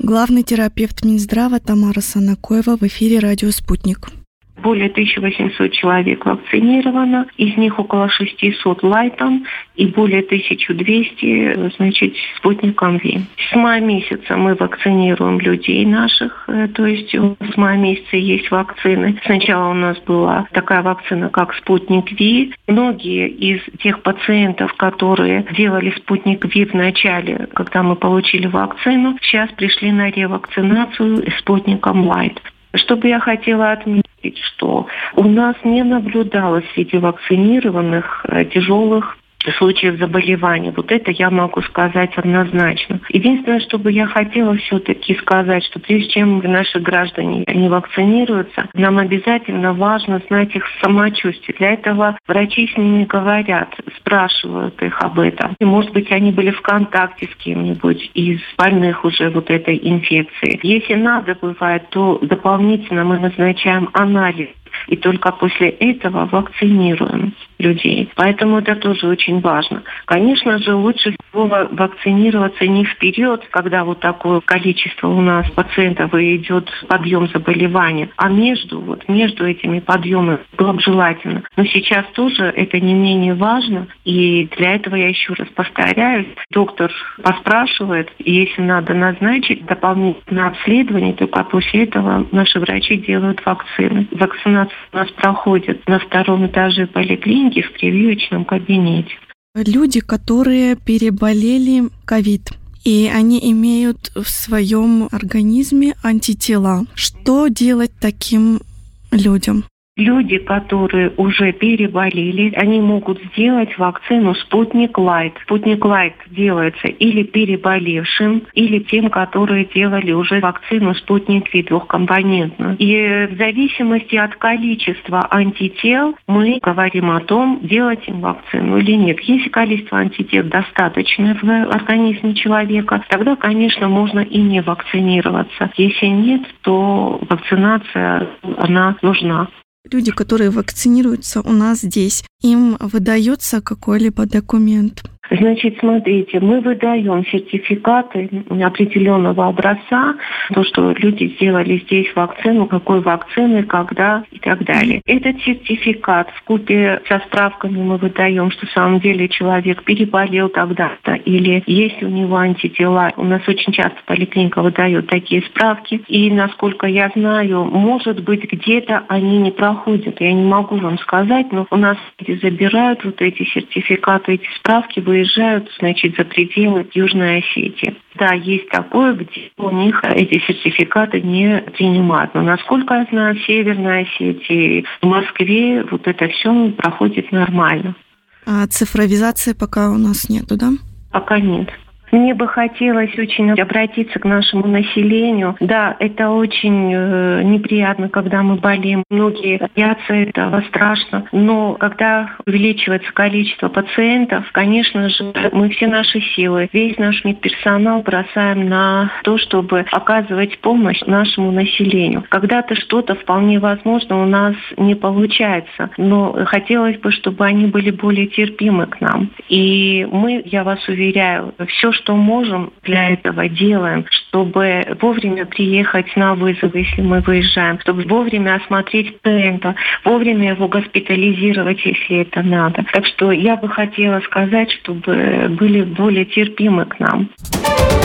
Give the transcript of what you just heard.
Главный терапевт Минздрава Тамара Санакоева в эфире «Радио Спутник». Более 1800 человек вакцинировано, из них около 600 лайтом и более 1200, спутником ВИ. С мая месяца мы вакцинируем людей наших, то есть с мая месяца есть вакцины. Сначала у нас была такая вакцина, как спутник ВИ. Многие из тех пациентов, которые делали спутник ВИ в начале, когда мы получили вакцину, сейчас пришли на ревакцинацию спутником Лайт. Что бы я хотела отметить, что у нас не наблюдалось среди вакцинированных тяжелых случаев заболевания. Вот это я могу сказать однозначно. Единственное, что бы я хотела все-таки сказать, что прежде чем наши граждане не вакцинируются, нам обязательно важно знать их самочувствие. Для этого врачи с ними говорят, спрашивают их об этом. И, может быть, они были в контакте с кем-нибудь из больных уже вот этой инфекцией. Если надо бывает, то дополнительно мы назначаем анализ. И только после этого вакцинируем людей. Поэтому это тоже очень важно. Конечно же, лучше всего вакцинироваться не вперед, когда вот такое количество у нас пациентов и идет подъем заболевания, а между этими подъемами было бы желательно. Но сейчас тоже это не менее важно. И для этого я еще раз повторяюсь, доктор поспрашивает, и если надо назначить дополнительное обследование, только после этого наши врачи делают вакцины. Вакцинация у нас проходит на 2-м этаже поликлиники в прививочном кабинете. Люди, которые переболели ковид, и они имеют в своем организме антитела. Что делать таким людям? Люди, которые уже переболели, они могут сделать вакцину «Спутник Лайт». «Спутник Лайт» делается или переболевшим, или тем, которые делали уже вакцину «Спутник Ви» двухкомпонентную. И в зависимости от количества антител мы говорим о том, делать им вакцину или нет. Если количество антител достаточное в организме человека, тогда, конечно, можно и не вакцинироваться. Если нет, то вакцинация, она нужна. Люди, которые вакцинируются у нас здесь, им выдается какой-либо документ? Значит, смотрите, мы выдаем сертификаты определенного образца, то, что люди сделали здесь вакцину, какой вакцины, когда и так далее. Этот сертификат вкупе со справками мы выдаем, что на самом деле человек переболел тогда-то, или есть у него антитела. У нас очень часто поликлиника выдает такие справки, и, насколько я знаю, может быть, где-то они не проходят. Я не могу вам сказать, но у нас люди забирают вот эти сертификаты, эти справки, выезжают, за пределы Южной Осетии. Да, есть такое, где у них эти сертификаты не принимают. Но, насколько я знаю, в Северной Осетии, в Москве вот это все проходит нормально. А цифровизации пока у нас нету, да? Пока нет. Мне бы хотелось очень обратиться к нашему населению. Да, это очень неприятно, когда мы болеем. Многие боятся этого, страшно. Но когда увеличивается количество пациентов, конечно же, мы все наши силы, весь наш медперсонал бросаем на то, чтобы оказывать помощь нашему населению. Когда-то что-то вполне возможно у нас не получается. Но хотелось бы, чтобы они были более терпимы к нам. И мы, я вас уверяю, все, что можем, для этого делаем, чтобы вовремя приехать на вызов, если мы выезжаем, чтобы вовремя осмотреть пациента, вовремя его госпитализировать, если это надо. Так что я бы хотела сказать, чтобы были более терпимы к нам.